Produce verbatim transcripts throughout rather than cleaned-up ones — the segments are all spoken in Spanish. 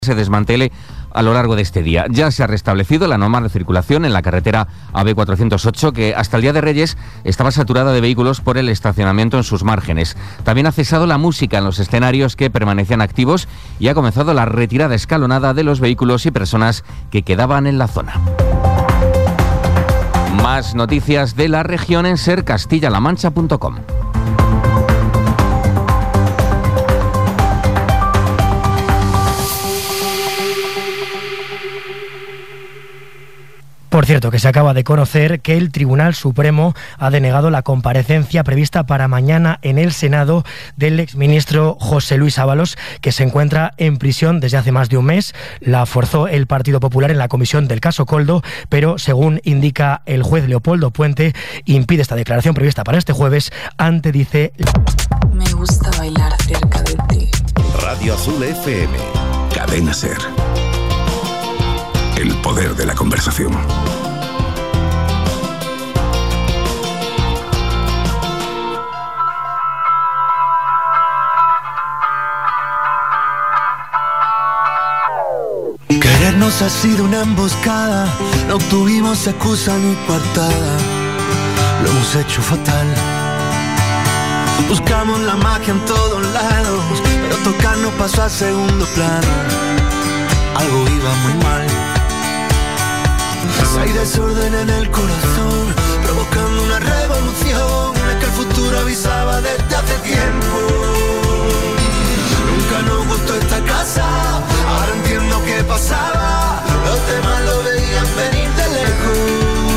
se desmantele a lo largo de este día. Ya se ha restablecido la normal de circulación en la carretera A B cuatrocientos ocho, que hasta el día de Reyes estaba saturada de vehículos por el estacionamiento en sus márgenes. También ha cesado la música en los escenarios, que permanecían activos, y ha comenzado la retirada escalonada de los vehículos y personas que quedaban en la zona. Más noticias de la región en ser castilla la mancha punto com. Por cierto, que se acaba de conocer que el Tribunal Supremo ha denegado la comparecencia prevista para mañana en el Senado del exministro José Luis Ábalos, que se encuentra en prisión desde hace más de un mes. La forzó el Partido Popular en la comisión del caso Koldo, pero según indica el juez Leopoldo Puente, impide esta declaración prevista para este jueves ante, dice... Me gusta bailar cerca de ti. Radio Azul F M, Cadena Ser. El poder de la conversación. Querernos ha sido una emboscada, no tuvimos excusa ni coartada, lo hemos hecho fatal. Buscamos la magia en todos lados, pero tocarnos pasó a segundo plano, algo iba muy mal. Hay desorden en el corazón, provocando una revolución, es que el futuro avisaba desde hace tiempo. Nunca nos gustó esta casa, ahora entiendo qué pasaba, los demás lo veían venir de lejos.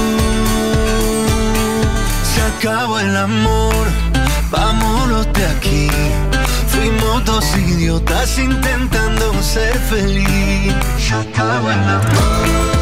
Se acabó el amor, vámonos de aquí. Fuimos dos idiotas intentando ser feliz. Se acabó el amor.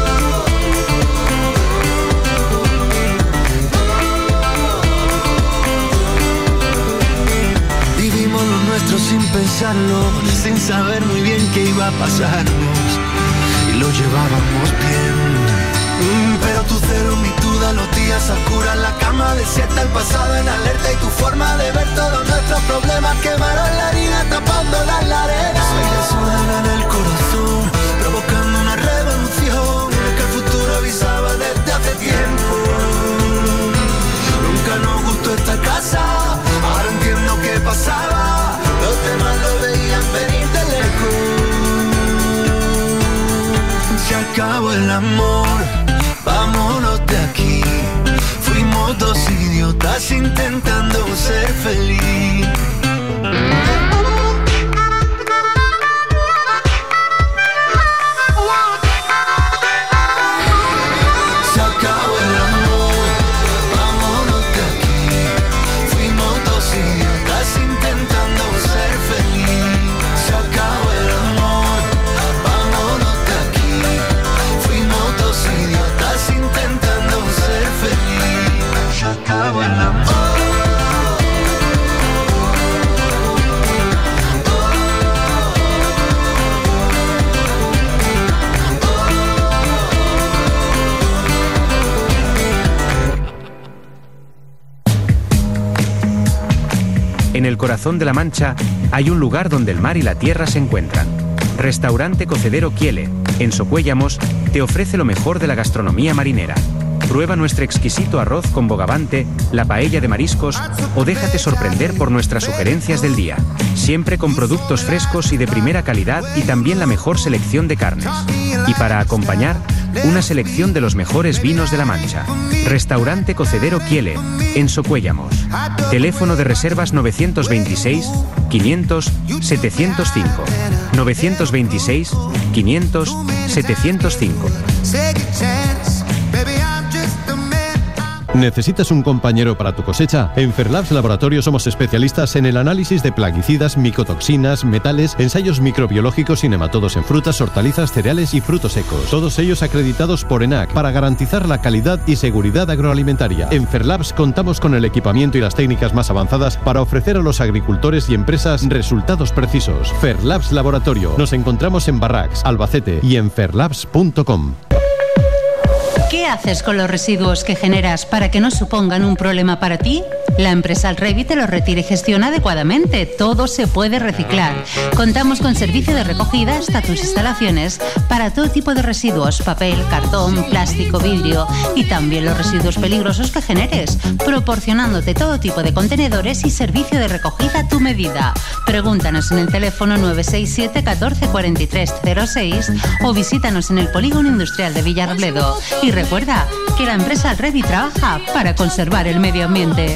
Sin pensarlo, sin saber muy bien qué iba a pasarnos, y lo llevábamos bien. Mm, pero tu cero, mi duda, los días a oscuras, la cama desierta, el pasado en alerta, y tu forma de ver todos nuestros problemas quemaron la herida, tapándola en la arena. Hay desorden en el corazón, provocando una revolución, que el futuro avisaba desde hace tiempo. Nunca nos gustó esta casa, ahora entiendo qué pasaba, los demás lo veían venir de lejos. Se acabó el amor, vámonos de aquí. Fuimos dos idiotas intentando ser feliz. En el corazón de la Mancha hay un lugar donde el mar y la tierra se encuentran. Restaurante Cocedero Quiele, en Socuéllamos, te ofrece lo mejor de la gastronomía marinera. Prueba nuestro exquisito arroz con bogavante, la paella de mariscos o déjate sorprender por nuestras sugerencias del día. Siempre con productos frescos y de primera calidad, y también la mejor selección de carnes. Y para acompañar, una selección de los mejores vinos de la Mancha. Restaurante Cocedero Quiele, en Socuéllamos. Teléfono de reservas novecientos veintiséis, quinientos, setecientos cinco. novecientos veintiséis, quinientos, setecientos cinco. ¿Necesitas un compañero para tu cosecha? En Ferlabs Laboratorio somos especialistas en el análisis de plaguicidas, micotoxinas, metales, ensayos microbiológicos y nematodos en frutas, hortalizas, cereales y frutos secos. Todos ellos acreditados por ENAC para garantizar la calidad y seguridad agroalimentaria. En Ferlabs contamos con el equipamiento y las técnicas más avanzadas para ofrecer a los agricultores y empresas resultados precisos. Ferlabs Laboratorio. Nos encontramos en Barracks, Albacete y en ferlabs punto com. ¿Qué haces con los residuos que generas para que no supongan un problema para ti? La empresa Alrevi te lo retira y gestiona adecuadamente. Todo se puede reciclar. Contamos con servicio de recogida hasta tus instalaciones para todo tipo de residuos, papel, cartón, plástico, vidrio y también los residuos peligrosos que generes, proporcionándote todo tipo de contenedores y servicio de recogida a tu medida. Pregúntanos en el teléfono nueve seis siete uno cuatro cuatro tres cero seis o visítanos en el Polígono Industrial de Villarrobledo. Y recuerda que la empresa Alrevi trabaja para conservar el medio ambiente.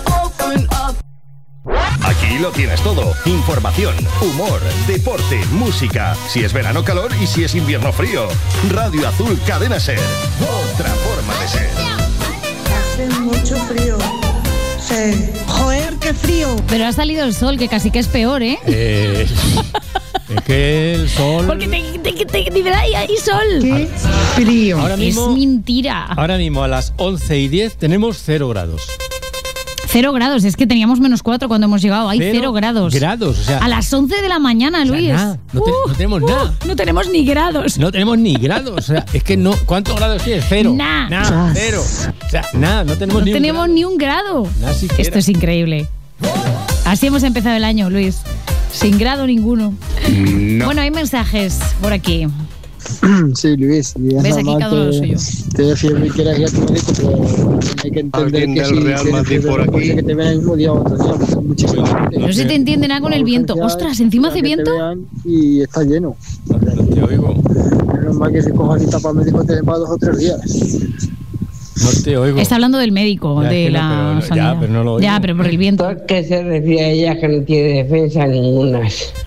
Aquí lo tienes todo. Información, humor, deporte, música. Si es verano, calor, y si es invierno, frío. Radio Azul Cadena Ser. Otra forma de ser. Hace mucho frío. Sí. Joder, qué frío. Pero ha salido el sol, que casi que es peor, ¿eh? Eh... Es que el sol... Porque te, te, te, te, hay, hay sol. ¡Qué frío! Ahora mismo, es mentira. Ahora mismo a las once y diez tenemos cero grados. Cero grados, es que teníamos menos cuatro cuando hemos llegado. Hay cero, cero grados. grados, o sea... A las once de la mañana, Luis. O sea, nada, no, te, uh, no tenemos uh, nada. No tenemos ni grados. No tenemos ni grados, o sea, es que no... ¿Cuántos grados tienes? Cero. Nada. Nada, cero. O sea, nada, no tenemos no ni un tenemos grado. ni un grado. Nada siquiera. Esto es increíble. Así hemos empezado el año, Luis. Sin grado ninguno. No. Bueno, hay mensajes por aquí. Sí, Luis. ¿Ves? Aquí cada uno lo suyo. Te decía que quieras ir a tu médico, pero hay que entender que si Real Madrid por aquí, que te vean el mismo día o otro día. Muchísimo. No, no se te entiende nada con el viento. Ostras, ¿encima hace viento? Y está lleno. No te oigo. Menos mal que si cojas cita para el médico te va dos o tres días. No te oigo. Está hablando del médico, ya, de la no, pero, sanidad. Ya, pero no lo oigo. Ya, pero por el viento. ¿Por qué se refiere a ella que no tiene defensa ninguna?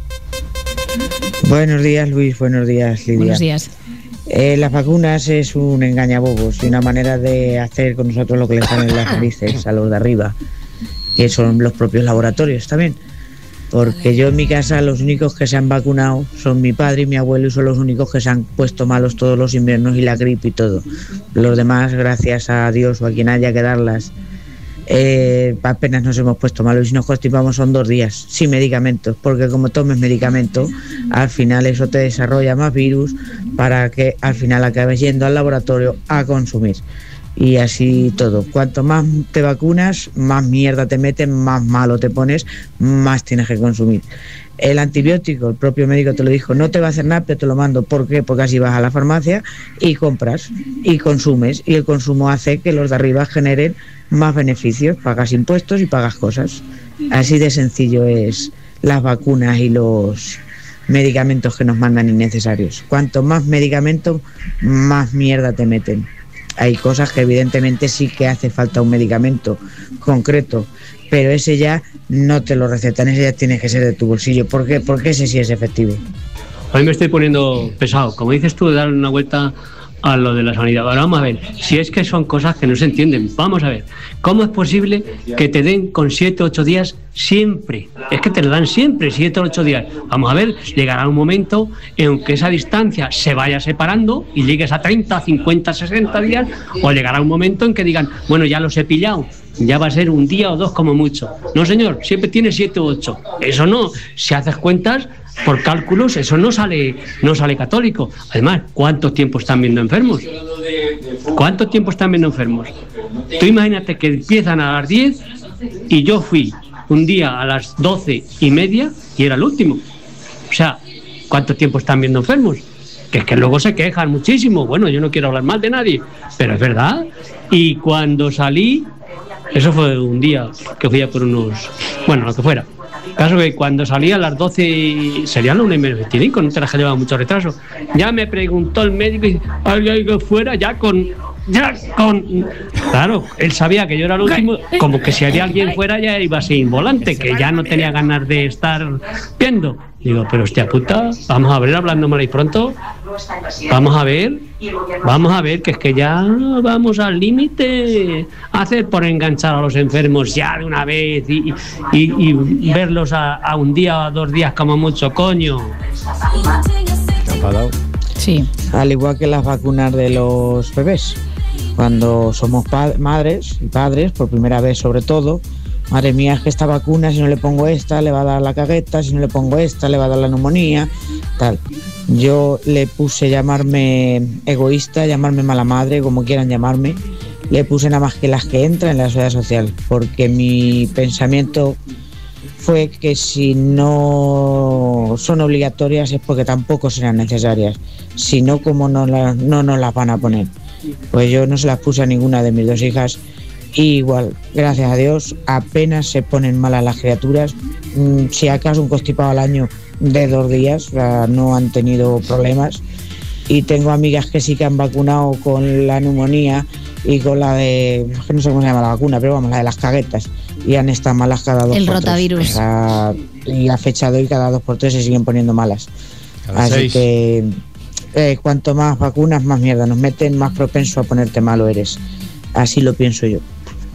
Buenos días, Luis. Buenos días, Lidia. Buenos días. Eh, las vacunas es un engañabobos y una manera de hacer con nosotros lo que les ponen las narices a los de arriba, que son los propios laboratorios también. Porque yo en mi casa los únicos que se han vacunado son mi padre y mi abuelo, y son los únicos que se han puesto malos todos los inviernos y la gripe y todo. Los demás, gracias a Dios o a quien haya que darlas, eh, apenas nos hemos puesto malos, y si nos constipamos son dos días sin medicamentos, porque como tomes medicamento, al final eso te desarrolla más virus para que al final acabes yendo al laboratorio a consumir. Y así todo. Cuanto más te vacunas, más mierda te meten, más malo te pones, más tienes que consumir. El antibiótico, el propio médico te lo dijo, no te va a hacer nada, pero te lo mando. ¿Por qué? Porque así vas a la farmacia y compras y consumes. Y el consumo hace que los de arriba generen más beneficios. Pagas impuestos y pagas cosas. Así de sencillo es las vacunas y los medicamentos que nos mandan innecesarios. Cuanto más medicamentos, más mierda te meten. Hay cosas que evidentemente sí que hace falta un medicamento concreto, pero ese ya no te lo recetan, ese ya tiene que ser de tu bolsillo. ¿Por qué? Porque ese sí es efectivo. A mí me estoy poniendo pesado, como dices tú, de darle una vuelta a lo de la sanidad. Ahora vamos a ver, si es que son cosas que no se entienden, vamos a ver, ¿cómo es posible que te den con siete o ocho días siempre? Es que te lo dan siempre, siete o ocho días. Vamos a ver, llegará un momento en que esa distancia se vaya separando y llegues a treinta, cincuenta, sesenta días, o llegará un momento en que digan, bueno, ya los he pillado, ya va a ser un día o dos como mucho. No, señor, siempre tiene siete o ocho. Eso no, si haces cuentas por cálculos, eso no sale no sale católico. Además, ¿cuánto tiempo están viendo enfermos? ¿Cuánto tiempo están viendo enfermos? Tú imagínate que empiezan a las diez y yo fui un día a las doce y media y era el último. O sea, ¿cuánto tiempo están viendo enfermos? Que es que luego se quejan muchísimo. Bueno, yo no quiero hablar mal de nadie, pero es verdad. Y cuando salí, eso fue un día que fui a por unos... Bueno, lo que fuera. Caso que cuando salí a las doce, serían las una y menos veinticinco, no te las que llevaba mucho retraso. Ya me preguntó el médico y alguien que fuera ya con... Ya con... Claro, él sabía que yo era el último, como que si había alguien fuera ya iba sin volante, que ya no tenía ganas de estar viendo. Digo, pero hostia puta, vamos a ver, hablando mal y pronto, vamos a ver, vamos a ver, que es que ya vamos al límite, hacer por enganchar a los enfermos ya de una vez y, y, y verlos a, a un día o dos días como mucho, coño. Sí. Al igual que las vacunas de los bebés, cuando somos pa- madres y padres, por primera vez sobre todo, madre mía, es que esta vacuna, si no le pongo esta, le va a dar la cagueta, si no le pongo esta, le va a dar la neumonía, tal. Yo le puse llamarme egoísta, llamarme mala madre, como quieran llamarme. le puse nada más que las que entran en la seguridad social, porque mi pensamiento fue que si no son obligatorias es porque tampoco serán necesarias, si no, ¿cómo no, la, no nos las van a poner? Pues yo no se las puse a ninguna de mis dos hijas y igual, gracias a Dios, apenas se ponen malas las criaturas, mm, si acaso un constipado al año de dos días, o sea, no han tenido problemas, y tengo amigas que sí que han vacunado con la neumonía y con la de, no sé cómo se llama la vacuna, pero vamos, la de las caguetas, y han estado malas cada dos el por rotavirus. tres. O sea, y a fecha de hoy cada dos por tres se siguen poniendo malas. Cada Así seis. que eh, cuanto más vacunas, más mierda nos meten, más propenso a ponerte malo eres. Así lo pienso yo.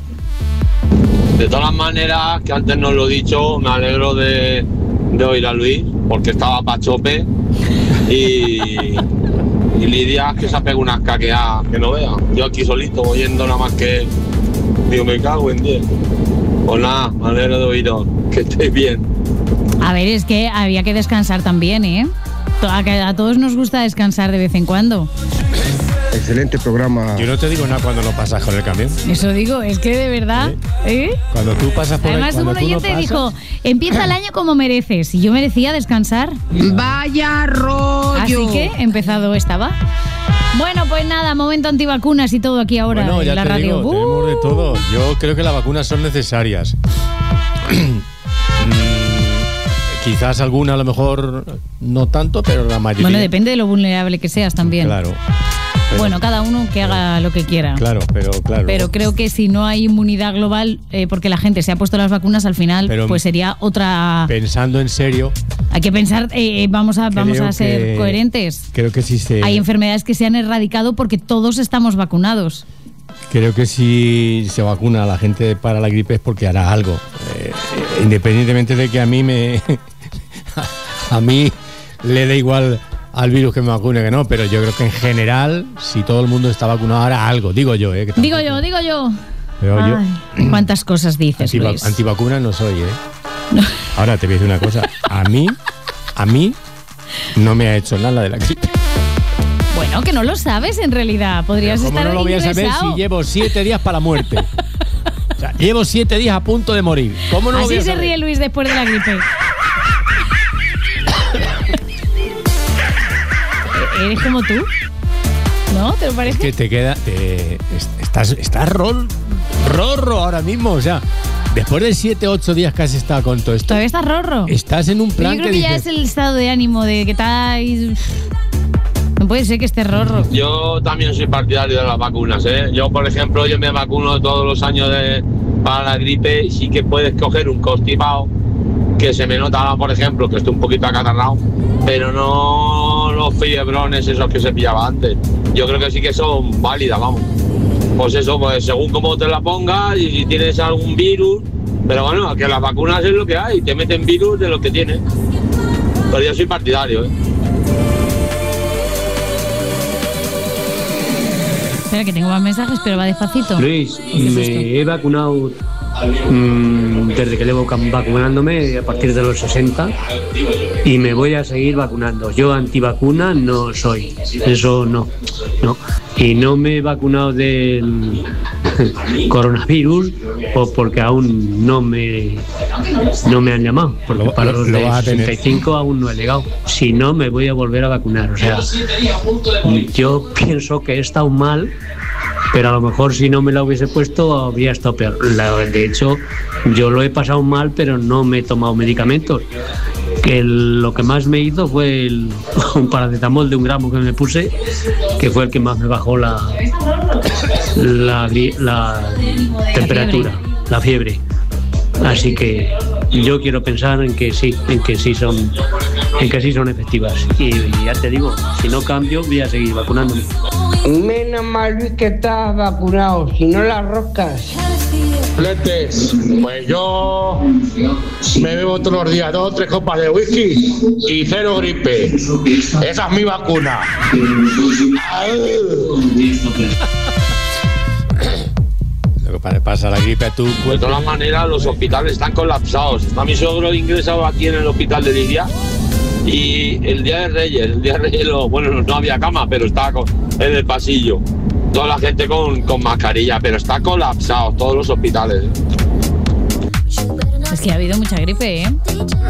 De todas maneras, que antes no lo he dicho, me alegro de, de oír a Luis, porque estaba pa' chope y, y Lidia que se ha pegado unas caqueadas que no vea. Yo aquí solito, oyendo nada más que... Digo, me cago en diez. Pues nada, me alegro de oíros, que estéis bien. A ver, es que había que descansar también, ¿eh? A, a todos nos gusta descansar de vez en cuando. Excelente programa. Yo no te digo nada cuando lo pasas con el camión. Eso digo, es que de verdad, ¿eh? Cuando tú pasas por Además, el un cuando tú no oyente pasas, dijo, empieza el año como mereces. Y yo merecía descansar. Vaya rollo. Así que empezado estaba. Bueno, pues nada, momento antivacunas y todo aquí ahora bueno, en ya la te radio. digo, Uh. tenemos de todo. Yo creo que las vacunas son necesarias. Quizás alguna a lo mejor no tanto, pero la mayoría. Bueno, depende de lo vulnerable que seas también. Claro. Pero, bueno, cada uno que haga lo que quiera. Claro, pero claro. Pero creo que si no hay inmunidad global, eh, porque la gente se ha puesto las vacunas, al final, Pero pues sería otra. Pensando en serio. Hay que pensar, eh, vamos a, vamos a ser que, coherentes. Creo que sí se. Hay enfermedades que se han erradicado porque todos estamos vacunados. Creo que si se vacuna a la gente para la gripe es porque hará algo. Eh, independientemente de que a mí me. a mí le da igual al virus que me vacune que no, pero yo creo que en general, si todo el mundo está vacunado, hará algo. Digo yo, ¿eh? Que digo yo, digo yo. Pero Ay, yo. ¿Cuántas cosas dices, Antiva- Luis? Antivacuna no soy, ¿eh? Ahora te voy a decir una cosa. A mí, a mí, no me ha hecho nada la de la gripe. Bueno, que no lo sabes en realidad. Podrías ¿Cómo estar no lo voy a saber ingresado. si llevo siete días para la muerte? O sea, llevo siete días a punto de morir. ¿Cómo no lo voy Así a se saber? ríe Luis después de la gripe. ¿Eres como tú? ¿No? ¿Te lo parece? Que te queda. te- est- estás estás rol, rorro ahora mismo. O sea, después de siete, ocho días que has estado con todo esto, ¿Todavía estás rorro? estás en un Pero plan yo creo que que ya dices, es el estado de ánimo de que estáis... No puede ser que estés rorro. Yo también soy partidario de las vacunas, ¿eh? Yo, por ejemplo, yo me vacuno todos los años de, para la gripe y sí que puedes coger un constipado que se me nota, por ejemplo, que estoy un poquito acatarrado, pero no los fiebrones esos que se pillaba antes. Yo creo que sí que son válidas, vamos. Pues eso, pues según cómo te la pongas y si tienes algún virus, pero bueno, que las vacunas es lo que hay, te meten virus de lo que tienes. Pero yo soy partidario, ¿eh? Espera, que tengo más mensajes, pero va despacito. Luis, ¿Qué es me esto? he vacunado mmm, desde que llevo cam- vacunándome a partir de los sesenta y me voy a seguir vacunando. Yo antivacuna no soy, eso no, no. Y no me he vacunado del coronavirus pues porque aún no me no me han llamado, porque Lo- para lo- los lo de vas a tener. sesenta y cinco aún no he llegado. Si no, me voy a volver a vacunar. O sea, yo pienso que he estado mal, pero a lo mejor si no me la hubiese puesto habría estado peor. La- de hecho, yo lo he pasado mal, pero no me he tomado medicamentos. Que el- lo que más me hizo fue el, un paracetamol de un gramo que me puse, que fue el que más me bajó la, la, gri- la temperatura, la fiebre. Así que yo quiero pensar en que sí, en que sí son, en que sí son efectivas. Y, y ya te digo, si no cambio, voy a seguir vacunándome. Menos mal, Luis, que estás vacunado, si no las roscas. Letes, pues yo me bebo todos los días dos o tres copas de whisky y cero gripe. Esa es mi vacuna. lo que pa- pasa la gripe a tu De cuerpo. todas maneras, los hospitales están colapsados. Está mi suegro ingresado aquí en el hospital de Lidia y el día de Reyes, el día de Reyes, lo- bueno, no había cama, pero estaba co- en el pasillo. toda la gente con, con mascarilla, pero está colapsado todos los hospitales. Es que ha habido mucha gripe, ¿eh?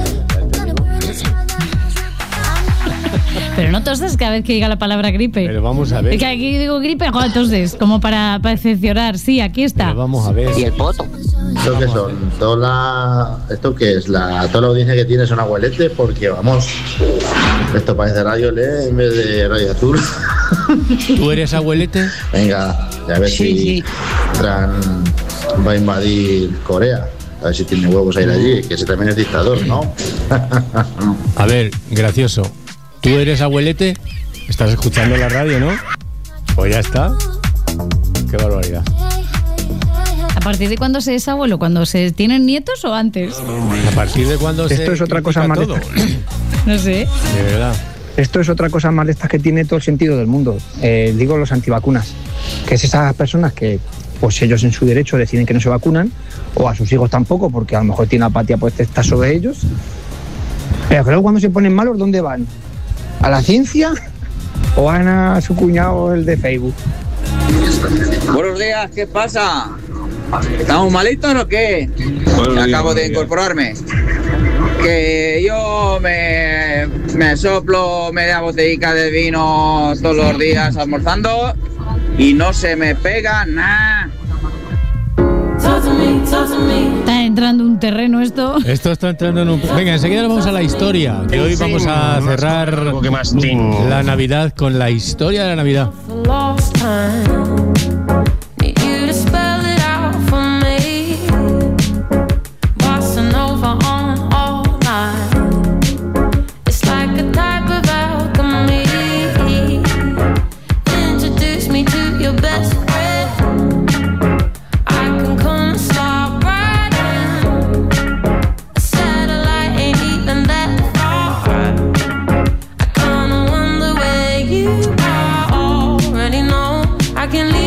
Pero no toses cada vez que diga la palabra gripe. Pero vamos a ver. Es que aquí digo gripe, joder, toses, como para, para excepcionar. Sí, aquí está. Pero vamos a ver. ¿Y el poto? ¿Esto qué son? ¿Toda la... ¿Esto qué es? La... ¿Toda la audiencia que tiene son abueletes? Porque, vamos, esto parece Radio L E en vez de Radio Azul. ¿Tú eres abuelete? Venga, a ver Sí, si sí. Trump va a invadir Corea. A ver si tiene huevos a ir allí, que ese también es dictador, ¿no? A ver, gracioso. ¿Tú eres abuelete? ¿Estás escuchando la radio, no? Pues ya está. Qué barbaridad. ¿A partir de cuándo se es abuelo? ¿Cuando se tienen nietos o antes? ¿A partir de cuándo se Esto es otra cosa más de todo? No sé. De verdad. Esto es otra cosa más de estas que tiene todo el sentido del mundo. Eh, digo los antivacunas, que es esas personas que, pues ellos en su derecho deciden que no se vacunan, o a sus hijos tampoco, porque a lo mejor tiene apatía pues está sobre ellos. Pero creo que cuando se ponen malos, ¿dónde van? ¿A la ciencia o van a su cuñado el de Facebook? Buenos días, ¿qué pasa? ¿Estamos malitos o qué? Buenos Acabo días, de buenos incorporarme. Que yo me, me soplo media botellica de vino todos los días almorzando y no se me pega nada. Está entrando un terreno esto. Esto está entrando en un... Venga, enseguida nos vamos a la historia, que hoy vamos a cerrar la Navidad con la historia de la Navidad. I can leave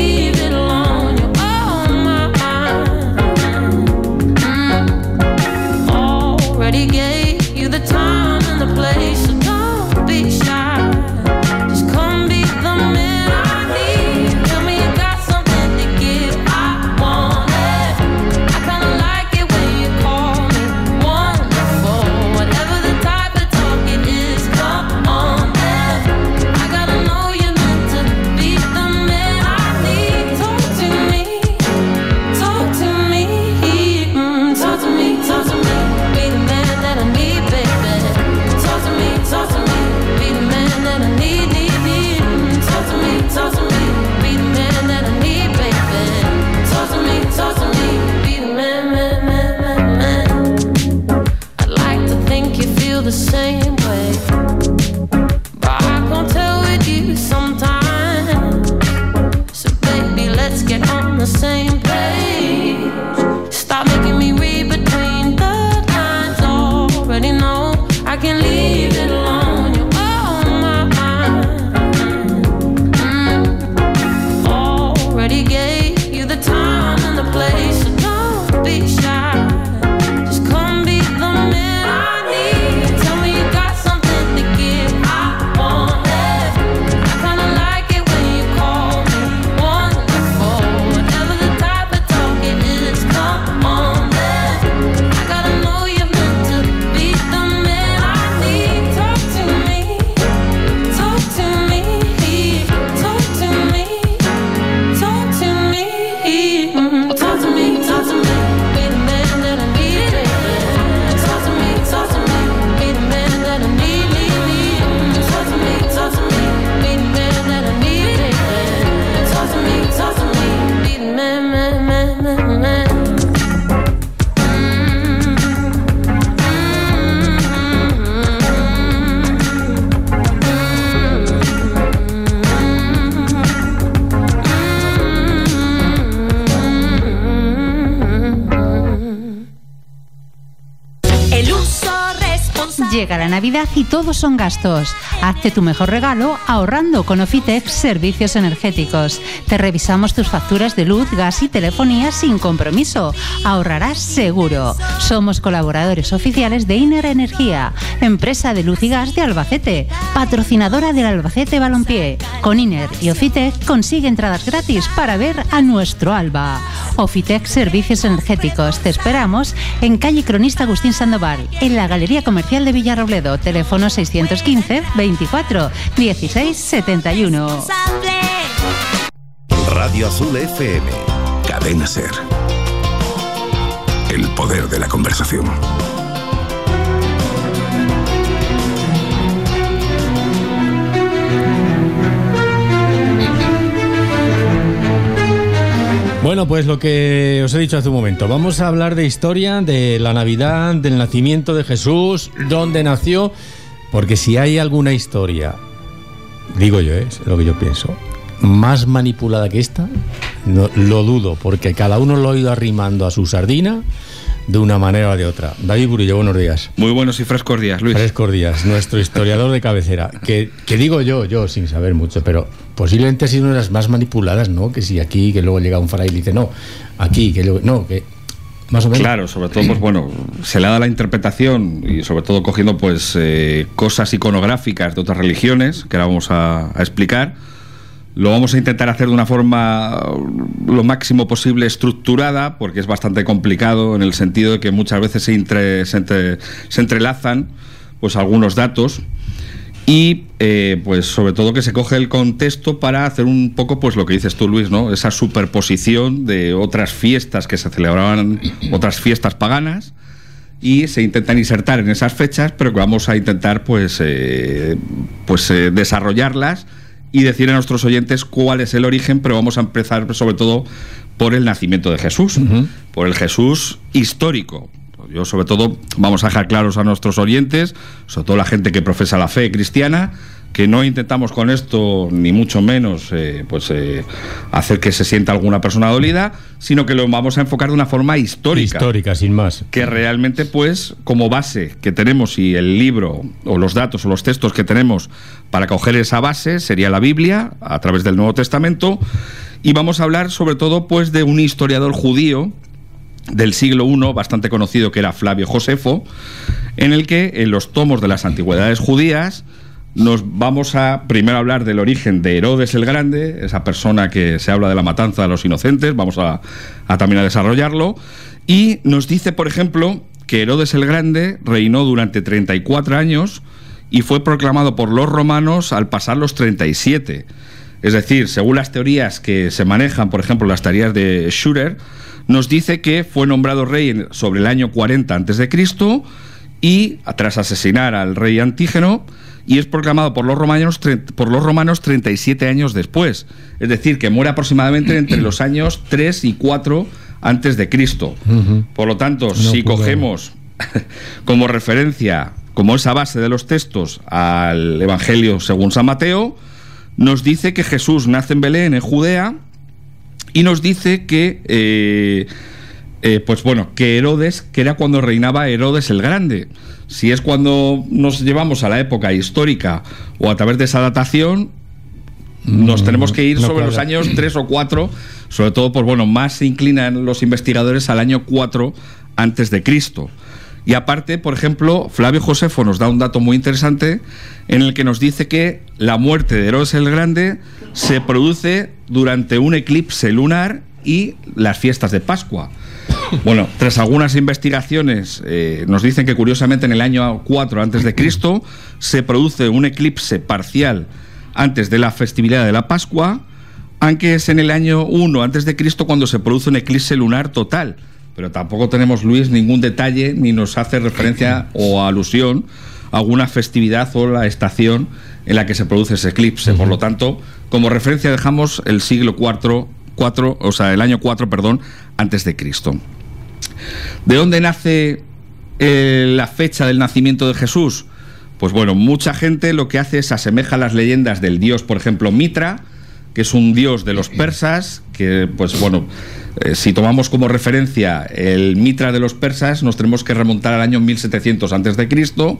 Llega la Navidad y todos son gastos. Hazte tu mejor regalo ahorrando con Ofitex Servicios Energéticos. Te revisamos tus facturas de luz, gas y telefonía sin compromiso. Ahorrarás seguro. Somos colaboradores oficiales de Iner Energía, empresa de luz y gas de Albacete, patrocinadora del Albacete Balompié. Con Iner y Ofitex consigue entradas gratis para ver a nuestro Alba. Ofitex Servicios Energéticos. Te esperamos en calle Cronista Agustín Sandoval, en la Galería Comercial de Villarrobledo. Teléfono seiscientos quince veinticuatro dieciséis setenta y uno. Radio Azul F M. Cadena Ser. El poder de la conversación. Bueno, pues lo que os he dicho hace un momento, vamos a hablar de historia, de la Navidad, del nacimiento de Jesús, dónde nació, porque si hay alguna historia, digo yo, ¿eh? Es lo que yo pienso, más manipulada que esta, no, lo dudo, porque cada uno lo ha ido arrimando a su sardina de una manera o de otra. David Burillo, buenos días. Muy buenos y frescos días, Luis. Frescos días, nuestro historiador de cabecera. Que, que digo yo, yo sin saber mucho, pero posiblemente ha sido una de las más manipuladas, ¿no? Que si aquí, que luego llega un fraile y dice, no, aquí, que luego, no, que más o menos. Claro, sobre todo, pues bueno, se le da la interpretación y sobre todo cogiendo pues eh, cosas iconográficas de otras religiones, que ahora vamos a, a explicar. Lo vamos a intentar hacer de una forma lo máximo posible estructurada, porque es bastante complicado en el sentido de que muchas veces se, entre, se, entre, se entrelazan pues algunos datos y eh, pues sobre todo que se coge el contexto para hacer un poco pues lo que dices tú, Luis, ¿no? Esa superposición de otras fiestas que se celebraban, otras fiestas paganas, y se intentan insertar en esas fechas, pero que vamos a intentar pues, eh, pues eh, desarrollarlas y decir a nuestros oyentes cuál es el origen, pero vamos a empezar sobre todo por el nacimiento de Jesús, uh-huh. por el Jesús histórico. Yo sobre todo vamos a dejar claros a nuestros oyentes, sobre todo la gente que profesa la fe cristiana, que no intentamos con esto ni mucho menos eh, pues eh, hacer que se sienta alguna persona dolida, sino que lo vamos a enfocar de una forma histórica. Histórica, sin más. Que realmente pues como base que tenemos y el libro o los datos o los textos que tenemos para coger esa base sería la Biblia a través del Nuevo Testamento, y vamos a hablar sobre todo pues de un historiador judío del siglo primero, bastante conocido, que era Flavio Josefo, en el que en los tomos de las antigüedades judías nos vamos a primero hablar del origen de Herodes el Grande, esa persona que se habla de la matanza de los inocentes, vamos a, a también a desarrollarlo, y nos dice, por ejemplo, que Herodes el Grande reinó durante treinta y cuatro años y fue proclamado por los romanos al pasar los treinta y siete. Es decir, según las teorías que se manejan, por ejemplo, las teorías de Schurer, nos dice que fue nombrado rey sobre el año cuarenta antes de Cristo y tras asesinar al rey Antígeno, y es proclamado por los romanos por los romanos treinta y siete años después. Es decir, que muere aproximadamente entre los años tres y cuatro antes de Cristo. Uh-huh. Por lo tanto, no, si pues cogemos como referencia, como esa base de los textos, al Evangelio según San Mateo, nos dice que Jesús nace en Belén, en Judea, y nos dice que eh, eh, pues bueno, que Herodes, que era cuando reinaba Herodes el Grande. Si es cuando nos llevamos a la época histórica o a través de esa datación, nos tenemos que ir no, sobre claro. los años tres o cuatro, sobre todo, pues bueno, más se inclinan los investigadores al año cuatro antes de Cristo. Y aparte, por ejemplo, Flavio Josefo nos da un dato muy interesante en el que nos dice que la muerte de Herodes el Grande se produce durante un eclipse lunar y las fiestas de Pascua. Bueno, tras algunas investigaciones eh, nos dicen que curiosamente en el año cuatro antes de Cristo se produce un eclipse parcial antes de la festividad de la Pascua, aunque es en el año uno antes de Cristo cuando se produce un eclipse lunar total. Pero tampoco tenemos, Luis, ningún detalle ni nos hace referencia o alusión a alguna festividad o la estación en la que se produce ese eclipse. Uh-huh. Por lo tanto, como referencia dejamos el siglo cuatro, cuatro, o sea, el año cuatro, perdón, antes de Cristo. ¿De dónde nace eh, la fecha del nacimiento de Jesús? Pues bueno, mucha gente lo que hace es asemeja las leyendas del dios, por ejemplo, Mitra, que es un dios de los persas, que pues bueno, eh, si tomamos como referencia el Mitra de los persas, nos tenemos que remontar al año mil setecientos antes de Cristo,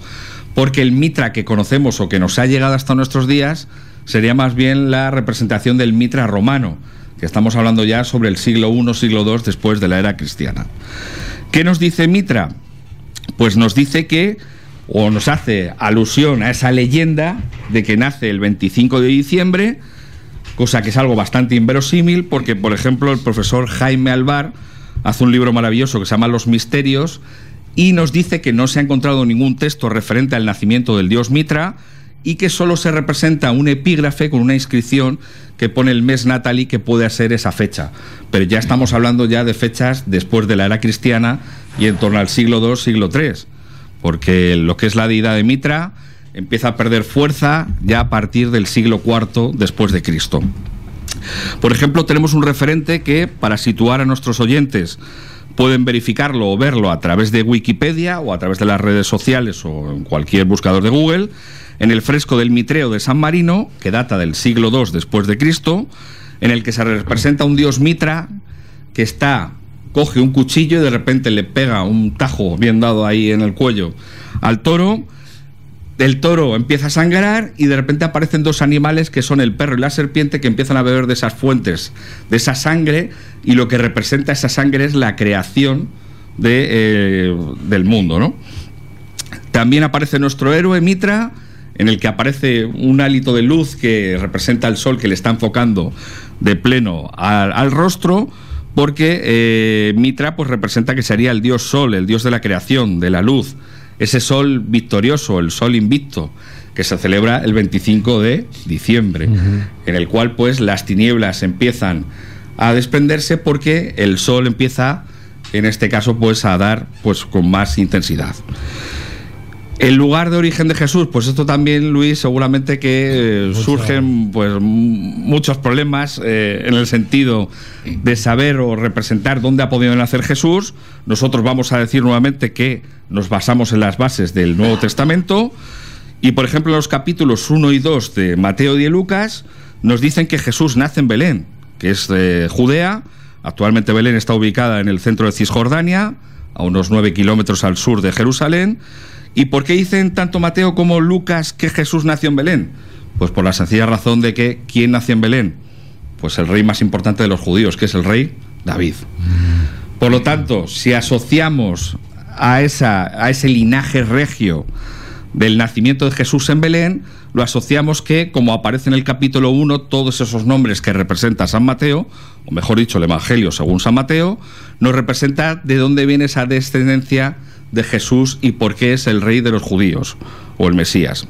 porque el mitra que conocemos o que nos ha llegado hasta nuestros días sería más bien la representación del mitra romano, que estamos hablando ya sobre el siglo primero, siglo segundo después de la era cristiana. ¿Qué nos dice Mitra? Pues nos dice que, o nos hace alusión a esa leyenda de que nace el veinticinco de diciembre, cosa que es algo bastante inverosímil, porque, por ejemplo, el profesor Jaime Alvar hace un libro maravilloso que se llama Los Misterios, y nos dice que no se ha encontrado ningún texto referente al nacimiento del dios Mitra, y que solo se representa un epígrafe con una inscripción que pone el mes natali, que puede ser esa fecha. Pero ya estamos hablando ya de fechas después de la era cristiana y en torno al siglo segundo, siglo tercero, porque lo que es la deidad de Mitra empieza a perder fuerza ya a partir del siglo cuarto después de Cristo. Por ejemplo, tenemos un referente que, para situar a nuestros oyentes, pueden verificarlo o verlo a través de Wikipedia o a través de las redes sociales o en cualquier buscador de Google, en el fresco del Mitreo de San Marino, que data del siglo segundo después de Cristo, en el que se representa un dios Mitra que está, coge un cuchillo y de repente le pega un tajo bien dado ahí en el cuello al toro. El toro empieza a sangrar y de repente aparecen dos animales que son el perro y la serpiente, que empiezan a beber de esas fuentes, de esa sangre, y lo que representa esa sangre es la creación de, eh, del mundo, ¿no? También aparece nuestro héroe Mitra, en el que aparece un hálito de luz que representa el sol que le está enfocando de pleno al, al rostro, porque eh, Mitra pues representa que sería el dios sol, el dios de la creación, de la luz, ese sol victorioso, el sol invicto, que se celebra el veinticinco de diciembre, uh-huh. en el cual pues las tinieblas empiezan a desprenderse porque el sol empieza, en este caso, pues a dar pues con más intensidad. El lugar de origen de Jesús, pues esto también, Luis, seguramente que eh, surgen pues muchos problemas eh, en el sentido de saber o representar dónde ha podido nacer Jesús. Nosotros vamos a decir nuevamente que nos basamos en las bases del Nuevo Testamento, y por ejemplo en los capítulos uno y dos de Mateo y de Lucas nos dicen que Jesús nace en Belén, que es de Judea. Actualmente Belén está ubicada en el centro de Cisjordania, a unos nueve kilómetros al sur de Jerusalén. ¿Y por qué dicen tanto Mateo como Lucas que Jesús nació en Belén? Pues por la sencilla razón de que ¿quién nació en Belén? Pues el rey más importante de los judíos, que es el rey David. Por lo tanto, si asociamos a, esa, a ese linaje regio del nacimiento de Jesús en Belén, lo asociamos que, como aparece en el capítulo uno, todos esos nombres que representa San Mateo, o mejor dicho, el Evangelio según San Mateo, nos representa de dónde viene esa descendencia de Jesús y por qué es el rey de los judíos, o el Mesías.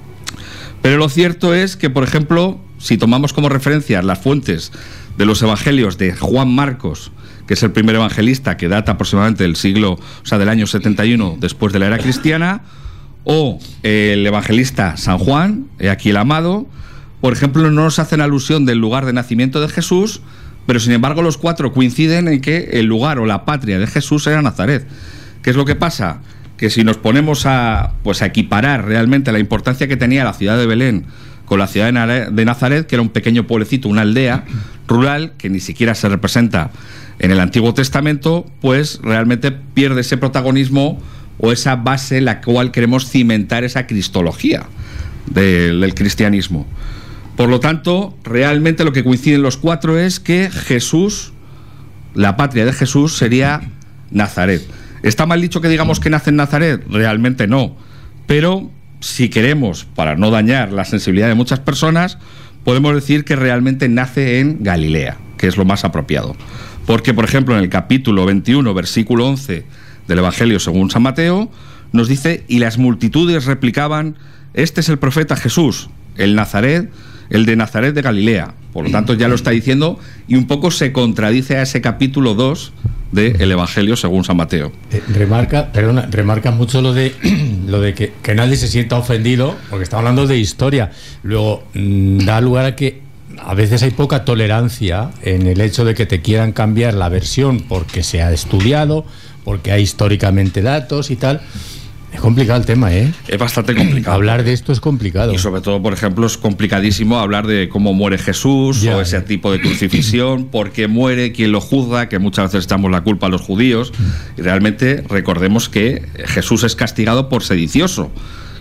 Pero lo cierto es que, por ejemplo, si tomamos como referencia las fuentes de los evangelios de Juan Marcos, que es el primer evangelista, que data aproximadamente del siglo, o sea, del año setenta y uno después de la era cristiana, o el evangelista San Juan, he aquí el amado, por ejemplo, no nos hacen alusión del lugar de nacimiento de Jesús, pero sin embargo los cuatro coinciden en que el lugar o la patria de Jesús era Nazaret. ¿Qué es lo que pasa? Que si nos ponemos a, pues a equiparar realmente la importancia que tenía la ciudad de Belén con la ciudad de Nazaret, que era un pequeño pueblecito, una aldea rural, que ni siquiera se representa en el Antiguo Testamento, pues realmente pierde ese protagonismo o esa base en la cual queremos cimentar esa cristología del, del cristianismo. Por lo tanto, realmente lo que coinciden los cuatro es que Jesús, la patria de Jesús, sería Nazaret. ¿Está mal dicho que digamos que nace en Nazaret? Realmente no. Pero si queremos, para no dañar la sensibilidad de muchas personas, podemos decir que realmente nace en Galilea, que es lo más apropiado. Porque, por ejemplo, en el capítulo veintiuno, versículo once del Evangelio según San Mateo, nos dice: y las multitudes replicaban, este es el profeta Jesús, el Nazaret, el de Nazaret de Galilea. Por lo tanto, ya lo está diciendo, y un poco se contradice a ese capítulo dos del Evangelio según San Mateo. Eh, remarca, perdona, remarca mucho lo de lo de que, que nadie se sienta ofendido, porque está hablando de historia. Luego mmm, da lugar a que a veces hay poca tolerancia en el hecho de que te quieran cambiar la versión porque se ha estudiado, porque hay históricamente datos y tal. Es complicado el tema, ¿eh? Es bastante complicado. Hablar de esto es complicado. Y sobre todo, por ejemplo, es complicadísimo hablar de cómo muere Jesús, ya, o ese tipo de crucifixión, por qué muere, quién lo juzga, que muchas veces echamos la culpa a los judíos. Y realmente recordemos que Jesús es castigado por sedicioso.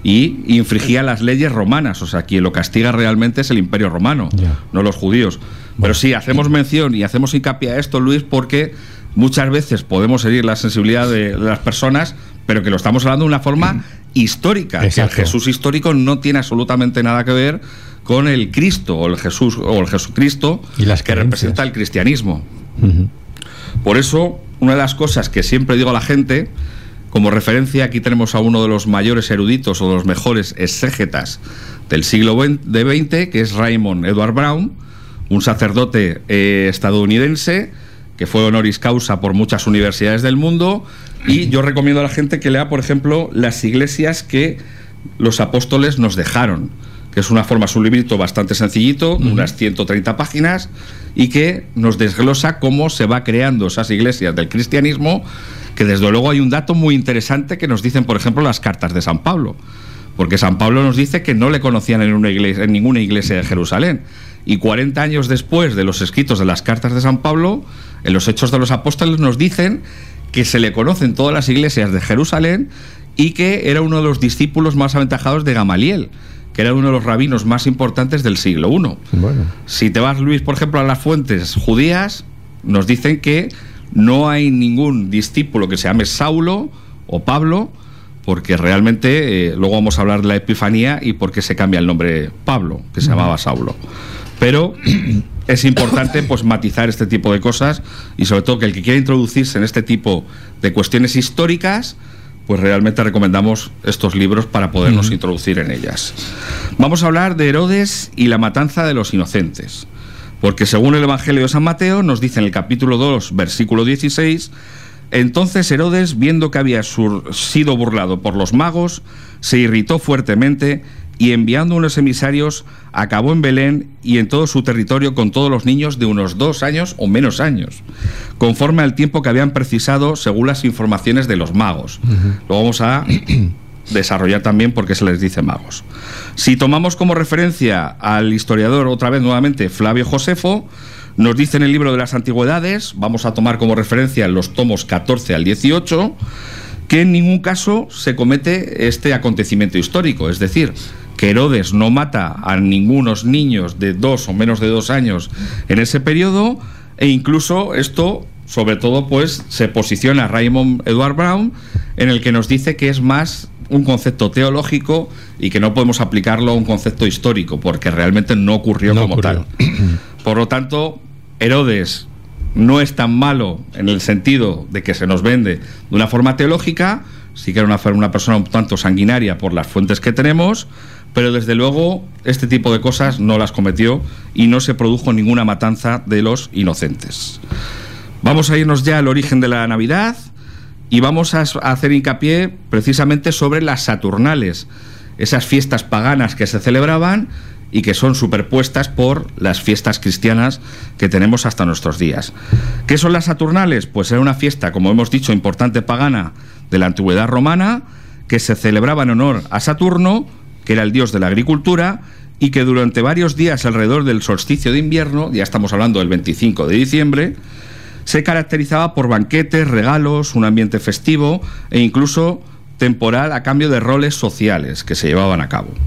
y infringía las leyes romanas. O sea, quien lo castiga realmente es el Imperio Romano, yeah. no los judíos. Bueno. Pero sí, hacemos mención y hacemos hincapié a esto, Luis, porque muchas veces podemos herir la sensibilidad de, de las personas, pero que lo estamos hablando de una forma histórica. Que el Jesús histórico no tiene absolutamente nada que ver con el Cristo o el Jesús o el Jesucristo y las que creencias. representa el cristianismo. Uh-huh. Por eso, una de las cosas que siempre digo a la gente, como referencia, aquí tenemos a uno de los mayores eruditos o de los mejores exégetas del siglo veinte, que es Raymond Edward Brown, un sacerdote eh, estadounidense que fue honoris causa por muchas universidades del mundo, y yo recomiendo a la gente que lea, por ejemplo, Las iglesias que los apóstoles nos dejaron, que es una forma, es un librito bastante sencillito, uh-huh. unas ciento treinta páginas, y que nos desglosa cómo se va creando esas iglesias del cristianismo, que desde luego hay un dato muy interesante que nos dicen, por ejemplo, las cartas de San Pablo, porque San Pablo nos dice que no le conocían en, una iglesia, en ninguna iglesia de Jerusalén, y cuarenta años después de los escritos de las cartas de San Pablo, en los Hechos de los Apóstoles nos dicen que se le conocen todas las iglesias de Jerusalén y que era uno de los discípulos más aventajados de Gamaliel, que era uno de los rabinos más importantes del siglo primero. Bueno. Si te vas, Luis, por ejemplo, a las fuentes judías, nos dicen que no hay ningún discípulo que se llame Saulo o Pablo, porque realmente, eh, luego vamos a hablar de la Epifanía y por qué se cambia el nombre Pablo, que se llamaba Saulo. Pero es importante pues matizar este tipo de cosas, y sobre todo que el que quiera introducirse en este tipo de cuestiones históricas, pues realmente recomendamos estos libros para podernos uh-huh. introducir en ellas. Vamos a hablar de Herodes y la matanza de los inocentes, porque según el Evangelio de San Mateo nos dice en el capítulo dos, versículo dieciséis: entonces Herodes, viendo que había sur- sido burlado por los magos, se irritó fuertemente y, enviando unos emisarios, acabó en Belén y en todo su territorio con todos los niños de unos dos años o menos años, conforme al tiempo que habían precisado según las informaciones de los magos. Uh-huh. Lo vamos a desarrollar también porque se les dice magos. Si tomamos como referencia al historiador, otra vez nuevamente, Flavio Josefo, nos dice en el libro de las Antigüedades, vamos a tomar como referencia los tomos catorce al dieciocho, que en ningún caso se comete este acontecimiento histórico, es decir, que Herodes no mata a ningunos niños de dos o menos de dos años en ese periodo, e incluso esto, sobre todo, pues se posiciona Raymond Edward Brown, en el que nos dice que es más un concepto teológico y que no podemos aplicarlo a un concepto histórico, porque realmente no ocurrió no como ocurrió. tal. Por lo tanto, Herodes no es tan malo en el sentido de que se nos vende de una forma teológica, sí que era una, una persona un tanto sanguinaria por las fuentes que tenemos, pero desde luego este tipo de cosas no las cometió y no se produjo ninguna matanza de los inocentes. Vamos a irnos ya al origen de la Navidad y vamos a hacer hincapié precisamente sobre las Saturnales, esas fiestas paganas que se celebraban y que son superpuestas por las fiestas cristianas que tenemos hasta nuestros días. ¿Qué son las Saturnales? Pues era una fiesta, como hemos dicho, importante pagana de la antigüedad romana, que se celebraba en honor a Saturno, que era el dios de la agricultura, y que durante varios días alrededor del solsticio de invierno, ya estamos hablando del veinticinco de diciembre, se caracterizaba por banquetes, regalos, un ambiente festivo e incluso temporal a cambio de roles sociales que se llevaban a cabo.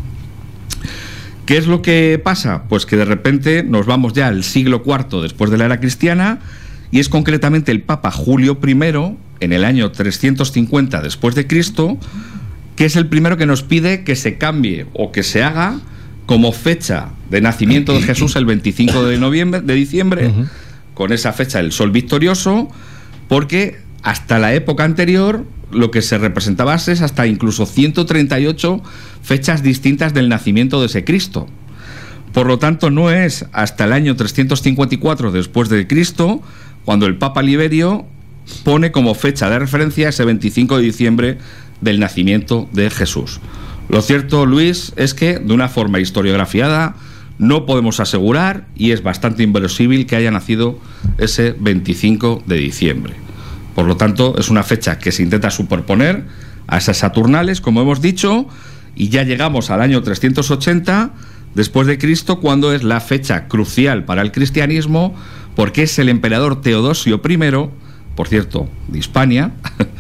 ¿Qué es lo que pasa? Pues que de repente nos vamos ya al siglo cuarto después de la era cristiana, y es concretamente el Papa Julio primero, en el año trescientos cincuenta después de Cristo, que es el primero que nos pide que se cambie o que se haga como fecha de nacimiento de Jesús el veinticinco de noviembre, de diciembre, uh-huh. con esa fecha del sol victorioso, porque hasta la época anterior lo que se representaba es hasta incluso ciento treinta y ocho fechas distintas del nacimiento de ese Cristo. Por lo tanto, no es hasta el año trescientos cincuenta y cuatro después de Cristo cuando el Papa Liberio pone como fecha de referencia ese veinticinco de diciembre del nacimiento de Jesús. Lo cierto, Luis, es que de una forma historiografiada no podemos asegurar, y es bastante inverosímil, que haya nacido ese veinticinco de diciembre. Por lo tanto, es una fecha que se intenta superponer a esas Saturnales, como hemos dicho, y ya llegamos al año trescientos ochenta después de Cristo, cuando es la fecha crucial para el cristianismo, porque es el emperador Teodosio primero, por cierto, de Hispania,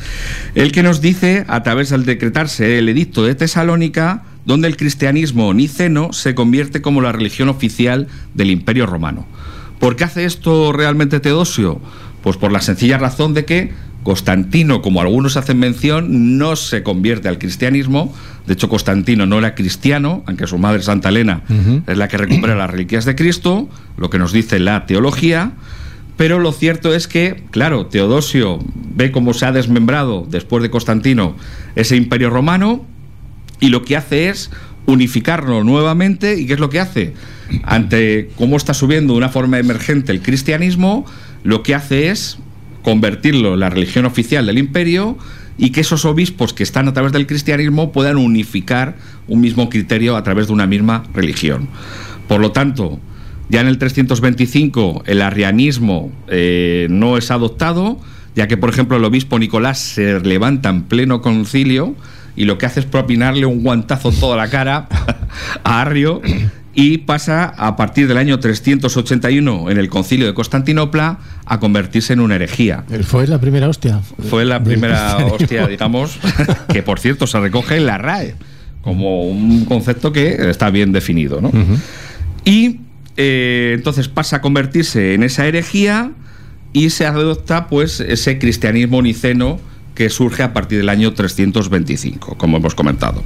el que nos dice, a través del decretarse el edicto de Tesalónica, donde el cristianismo niceno se convierte como la religión oficial del Imperio Romano. ¿Por qué hace esto realmente Teodosio? Pues por la sencilla razón de que Constantino, como algunos hacen mención, no se convierte al cristianismo. De hecho, Constantino no era cristiano, aunque su madre Santa Elena uh-huh. es la que recupera las reliquias de Cristo, lo que nos dice la teología. Pero lo cierto es que, claro, Teodosio ve cómo se ha desmembrado después de Constantino ese imperio romano, y lo que hace es unificarlo nuevamente. ¿Y qué es lo que hace? Ante cómo está subiendo de una forma emergente el cristianismo, lo que hace es convertirlo en la religión oficial del imperio, y que esos obispos que están a través del cristianismo puedan unificar un mismo criterio a través de una misma religión. Por lo tanto, ya en el trescientos veinticinco el arrianismo eh, no es adoptado, ya que, por ejemplo, el obispo Nicolás se levanta en pleno concilio y lo que hace es propinarle un guantazo en toda la cara a Arrio, y pasa a partir del año trescientos ochenta y uno en el concilio de Constantinopla a convertirse en una herejía. Fue la primera hostia. Fue la primera hostia, digamos, que por cierto se recoge en la R A E como un concepto que está bien definido, ¿no? Uh-huh. Y eh, entonces pasa a convertirse en esa herejía y se adopta pues ese cristianismo niceno que surge a partir del año trescientos veinticinco, como hemos comentado.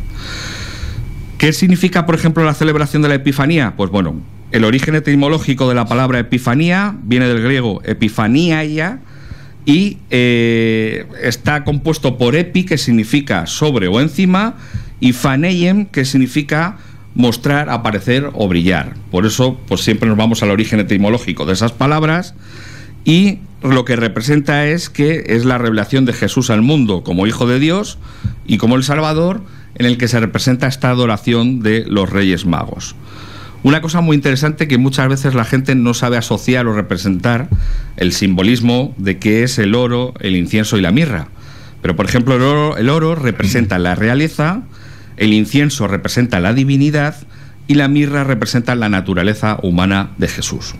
¿Qué significa, por ejemplo, la celebración de la Epifanía? Pues bueno, el origen etimológico de la palabra Epifanía viene del griego epifaniaia y eh, está compuesto por epi, que significa sobre o encima, y faneiem, que significa mostrar, aparecer o brillar. Por eso, pues siempre nos vamos al origen etimológico de esas palabras, y lo que representa es que es la revelación de Jesús al mundo como Hijo de Dios y como el Salvador, en el que se representa esta adoración de los Reyes Magos. Una cosa muy interesante que muchas veces la gente no sabe asociar o representar el simbolismo de qué es el oro, el incienso y la mirra. Pero, por ejemplo, el oro, el oro representa la realeza, el incienso representa la divinidad y la mirra representa la naturaleza humana de Jesús.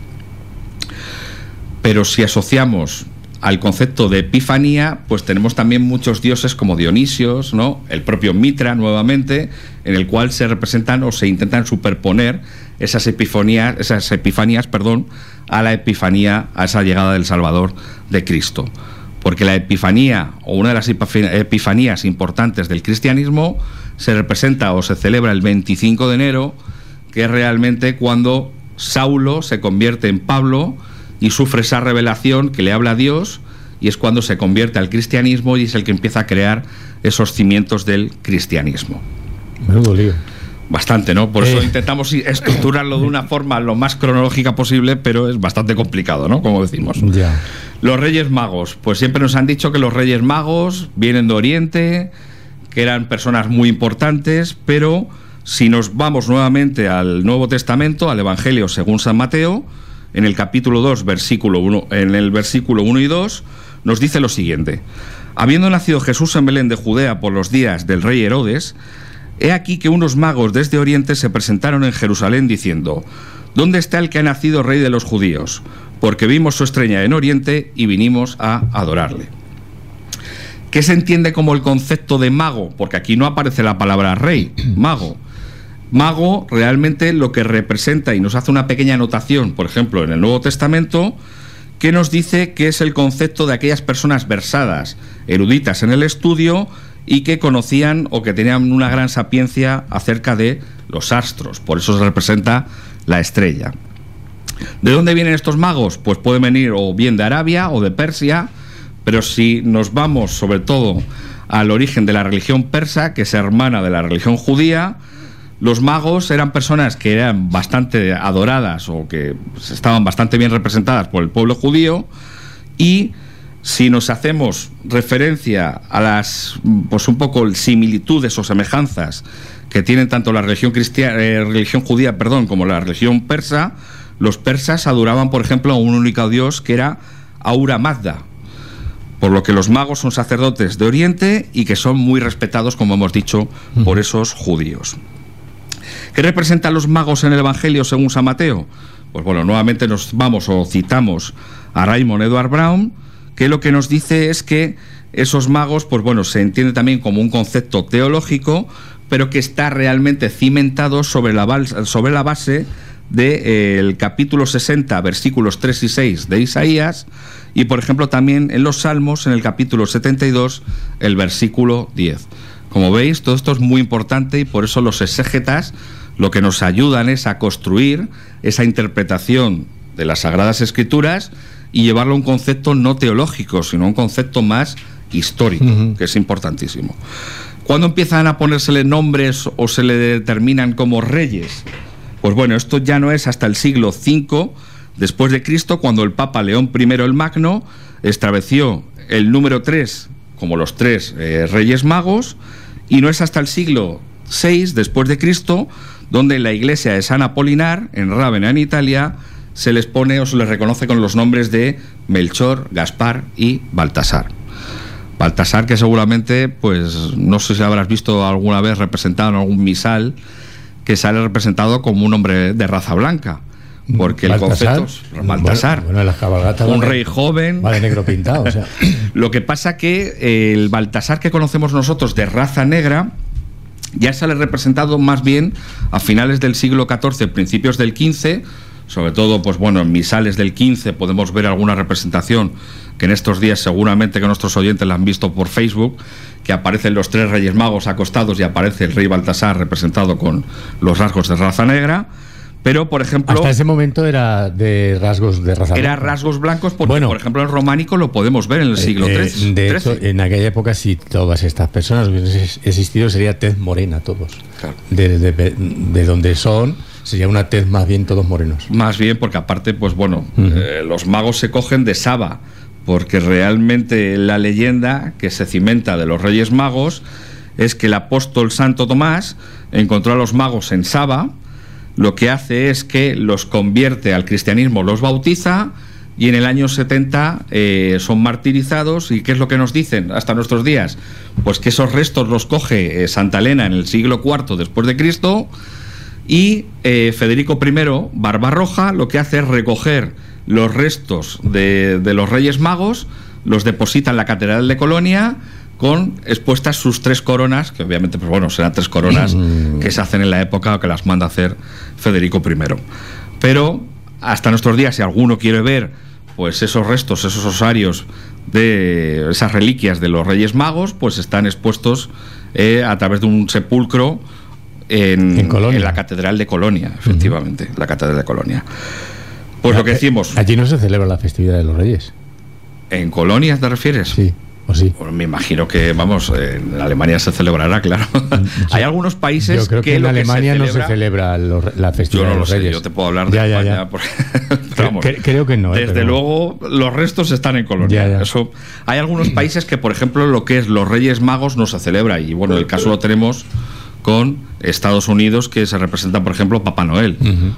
Pero si asociamos al concepto de Epifanía, pues tenemos también muchos dioses como Dionisios, ¿no? El propio Mitra, nuevamente, en el cual se representan o se intentan superponer esas epifanías, esas epifanías, perdón, a la epifanía, a esa llegada del Salvador de Cristo. Porque la epifanía, o una de las epifanías importantes del cristianismo, se representa o se celebra el veinticinco de enero, que es realmente cuando Saulo se convierte en Pablo y sufre esa revelación que le habla a Dios, y es cuando se convierte al cristianismo y es el que empieza a crear esos cimientos del cristianismo. Menudo lío. Bastante, ¿no? Por eh. eso intentamos estructurarlo de una forma lo más cronológica posible, pero es bastante complicado, ¿no? Como decimos. Ya. Los Reyes Magos, pues siempre nos han dicho que los Reyes Magos vienen de Oriente, que eran personas muy importantes, pero si nos vamos nuevamente al Nuevo Testamento, al Evangelio según San Mateo, en el capítulo dos, versículo uno, en el versículo uno y dos, nos dice lo siguiente: habiendo nacido Jesús en Belén de Judea por los días del rey Herodes, he aquí que unos magos desde Oriente se presentaron en Jerusalén diciendo: ¿dónde está el que ha nacido rey de los judíos? Porque vimos su estrella en Oriente y vinimos a adorarle. ¿Qué se entiende como el concepto de mago? Porque aquí no aparece la palabra rey, mago. Mago realmente lo que representa, y nos hace una pequeña anotación, por ejemplo, en el Nuevo Testamento, que nos dice que es el concepto de aquellas personas versadas, eruditas en el estudio, y que conocían o que tenían una gran sapiencia acerca de los astros. Por eso se representa la estrella. ¿De dónde vienen estos magos? Pues pueden venir o bien de Arabia o de Persia, pero si nos vamos sobre todo al origen de la religión persa, que es hermana de la religión judía, los magos eran personas que eran bastante adoradas o que estaban bastante bien representadas por el pueblo judío, y si nos hacemos referencia a las, pues un poco similitudes o semejanzas que tienen tanto la religión cristiana, eh, religión judía, perdón, como la religión persa, los persas adoraban, por ejemplo, a un único dios que era Ahura Mazda, por lo que los magos son sacerdotes de Oriente y que son muy respetados, como hemos dicho, por esos judíos. ¿Qué representan los magos en el Evangelio según San Mateo? Pues bueno, nuevamente nos vamos o citamos a Raymond Edward Brown, que lo que nos dice es que esos magos, pues bueno, se entiende también como un concepto teológico, pero que está realmente cimentado sobre la, sobre la base del eh, capítulo sesenta, versículos tres y seis de Isaías, y por ejemplo también en los Salmos, en el capítulo setenta y dos, el versículo diez. Como veis, todo esto es muy importante y por eso los exégetas lo que nos ayudan es a construir esa interpretación de las Sagradas Escrituras y llevarlo a un concepto no teológico, sino a un concepto más histórico, uh-huh. que es importantísimo. ¿Cuándo empiezan a ponérsele nombres o se le determinan como reyes? Pues bueno, esto ya no es hasta el siglo cinco después de Cristo, cuando el Papa León primero el Magno estableció el número tres como los tres eh, reyes magos, y no es hasta el siglo seis después de Cristo donde en la iglesia de San Apolinar, en Rávena, en Italia, se les pone o se les reconoce con los nombres de Melchor, Gaspar y Baltasar. Baltasar, que seguramente, pues no sé si habrás visto alguna vez representado en algún misal, que sale representado como un hombre de raza blanca, porque Baltasar, el concepto es Baltasar, bueno, bueno, las cabalgatas, un vale, rey joven, vale negro pintado, o sea. Lo que pasa que el Baltasar que conocemos nosotros de raza negra ya sale representado más bien a finales del siglo catorce, principios del quince, sobre todo, pues bueno, en misales del quince podemos ver alguna representación que en estos días seguramente que nuestros oyentes la han visto por Facebook, que aparecen los tres reyes magos acostados y aparece el rey Baltasar representado con los rasgos de raza negra. Pero, por ejemplo... Hasta ese momento era de rasgos de raza blanca. Era rasgos blancos porque, bueno, por ejemplo, el románico lo podemos ver en el siglo eh, trece. De hecho, en aquella época, si todas estas personas hubiesen existido, sería tez morena todos. Claro. De, de, de, de donde son, sería una tez más bien todos morenos. Más bien, porque aparte, pues bueno, Uh-huh. eh, los magos se cogen de Saba, porque realmente la leyenda que se cimenta de los Reyes Magos es que el apóstol Santo Tomás encontró a los magos en Saba. Lo que hace es que los convierte al cristianismo, los bautiza, y en el año setenta eh, son martirizados. ¿Y qué es lo que nos dicen hasta nuestros días? Pues que esos restos los coge eh, Santa Elena en el siglo cuarto después de Cristo, y eh, Federico primero Barbarroja lo que hace es recoger los restos de, de los Reyes Magos, los deposita en la Catedral de Colonia, con expuestas sus tres coronas, que obviamente, pues bueno, serán tres coronas que se hacen en la época que las manda hacer Federico primero. Pero hasta nuestros días, si alguno quiere ver pues esos restos, esos osarios de esas reliquias de los Reyes Magos, pues están expuestos eh, a través de un sepulcro en, en, Colonia. en la Catedral de Colonia, efectivamente, uh-huh. la Catedral de Colonia. Pues ya, lo que decimos... Allí no se celebra la festividad de los Reyes. ¿En Colonia te refieres? Sí. ¿O sí? Bueno, me imagino que, vamos, en Alemania se celebrará, claro. Yo, Hay algunos países yo creo que, que en Alemania no se celebra los, la festividad yo no de los lo Reyes. Sé, yo te puedo hablar de ya, España. Ya, ya. Porque, vamos, creo, creo que no. Desde pero... luego, los restos están en Colonia. Ya, ya. Eso, hay algunos países que, por ejemplo, lo que es los Reyes Magos no se celebra. Y bueno, el caso lo tenemos con Estados Unidos, que se representa, por ejemplo, Papá Noel. Uh-huh.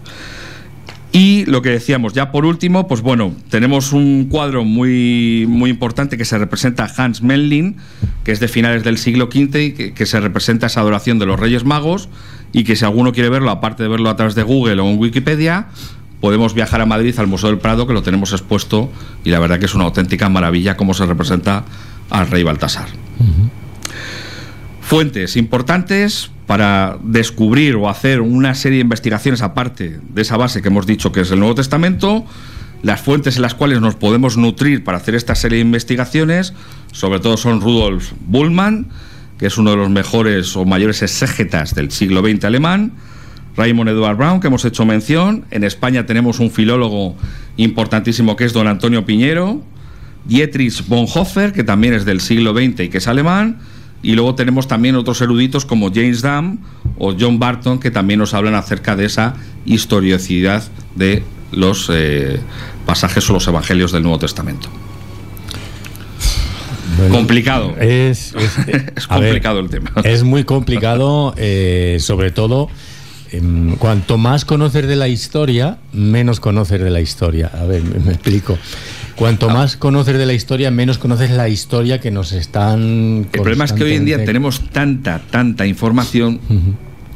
Y lo que decíamos, ya por último, pues bueno, tenemos un cuadro muy, muy importante que se representa a Hans Memling, que es de finales del siglo quince y que, que se representa esa adoración de los Reyes Magos, y que si alguno quiere verlo, aparte de verlo a través de Google o en Wikipedia, podemos viajar a Madrid al Museo del Prado, que lo tenemos expuesto, y la verdad que es una auténtica maravilla cómo se representa al rey Baltasar. Uh-huh. Fuentes importantes para descubrir o hacer una serie de investigaciones aparte de esa base que hemos dicho que es el Nuevo Testamento. Las fuentes en las cuales nos podemos nutrir para hacer esta serie de investigaciones sobre todo son Rudolf Bultmann, que es uno de los mejores o mayores exégetas del siglo veinte alemán, Raymond Edward Brown, que hemos hecho mención. En España tenemos un filólogo importantísimo que es don Antonio Piñero, Dietrich Bonhoeffer, que también es del siglo veinte y que es alemán. Y luego tenemos también otros eruditos como James Dunn o John Barton, que también nos hablan acerca de esa historicidad de los eh, pasajes o los evangelios del Nuevo Testamento. Bueno, complicado. Es, es, es complicado ver, el tema. Es muy complicado, eh, sobre todo, eh, cuanto más conocer de la historia, menos conocer de la historia. A ver, me, me explico. Cuanto más conoces de la historia, menos conoces la historia que nos están... El problema es que hoy en día tenemos tanta, tanta información uh-huh.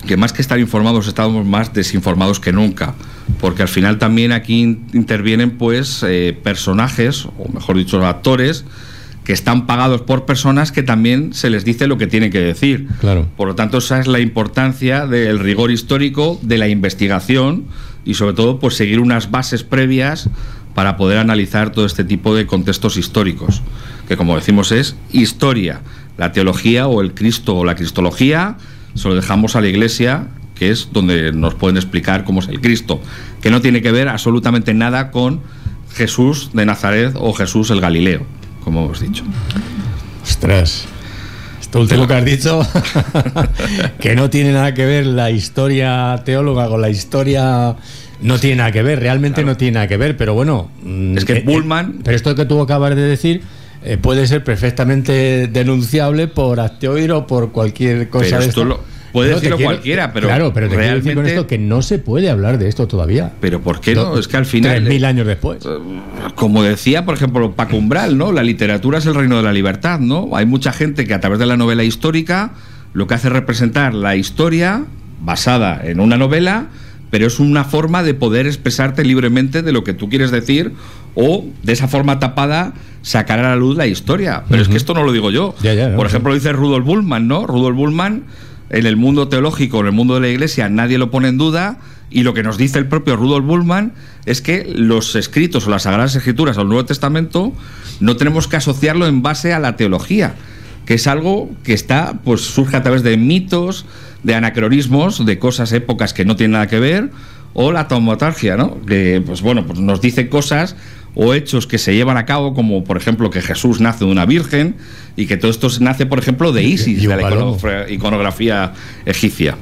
que más que estar informados estamos más desinformados que nunca, porque al final también aquí intervienen pues eh, personajes, o mejor dicho actores, que están pagados por personas que también se les dice lo que tienen que decir. Claro. Por lo tanto, esa es la importancia del rigor histórico, de la investigación y sobre todo pues seguir unas bases previas para poder analizar todo este tipo de contextos históricos, que como decimos es historia. La teología o el Cristo o la cristología se lo dejamos a la Iglesia, que es donde nos pueden explicar cómo es el Cristo, que no tiene que ver absolutamente nada con Jesús de Nazaret o Jesús el Galileo, como hemos dicho. Ostras, esto último que has dicho, que no tiene nada que ver la historia teóloga con la historia... No tiene nada que ver, realmente claro. No tiene nada que ver, pero bueno... Es que eh, Bullman... Eh, pero esto que tú acabas de decir... Eh, puede ser perfectamente denunciable por acteoir o por cualquier cosa pero de esto. Lo, puede no, decirlo quiero, cualquiera, pero claro, pero te realmente quiero decir con esto que no se puede hablar de esto todavía. Pero ¿por qué no? no es que al final tres mil años después. Como decía, por ejemplo, Paco Umbral, ¿no? La literatura es el reino de la libertad, ¿no? Hay mucha gente que a través de la novela histórica lo que hace es representar la historia basada en una novela, pero es una forma de poder expresarte libremente de lo que tú quieres decir, o de esa forma tapada sacar a la luz la historia. Pero uh-huh. es que esto no lo digo yo. Ya, ya, no, Por ejemplo, no. lo dice Rudolf Bullmann, ¿no? Rudolf Bullmann, en el mundo teológico, en el mundo de la Iglesia, nadie lo pone en duda, y lo que nos dice el propio Rudolf Bullmann es que los escritos o las Sagradas Escrituras o el Nuevo Testamento no tenemos que asociarlo en base a la teología, que es algo que está, pues surge a través de mitos, de anacronismos, de cosas, épocas que no tienen nada que ver, o la taumaturgia, ¿no? Que, pues bueno, pues nos dice cosas o hechos que se llevan a cabo, como por ejemplo que Jesús nace de una virgen y que todo esto nace, por ejemplo, de Isis, de la iconografía egipcia.